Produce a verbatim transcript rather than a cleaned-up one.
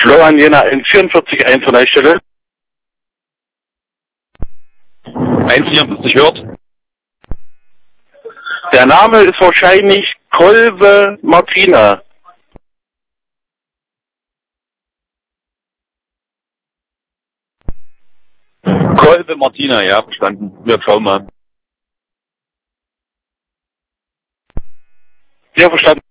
Florian Jena in vierundvierzig eins an der Stelle. eins vierundvierzig hört. Der Name ist wahrscheinlich Kolbe Martina. Kolbe Martina, ja, verstanden. Wir schauen mal. Ja, verstanden.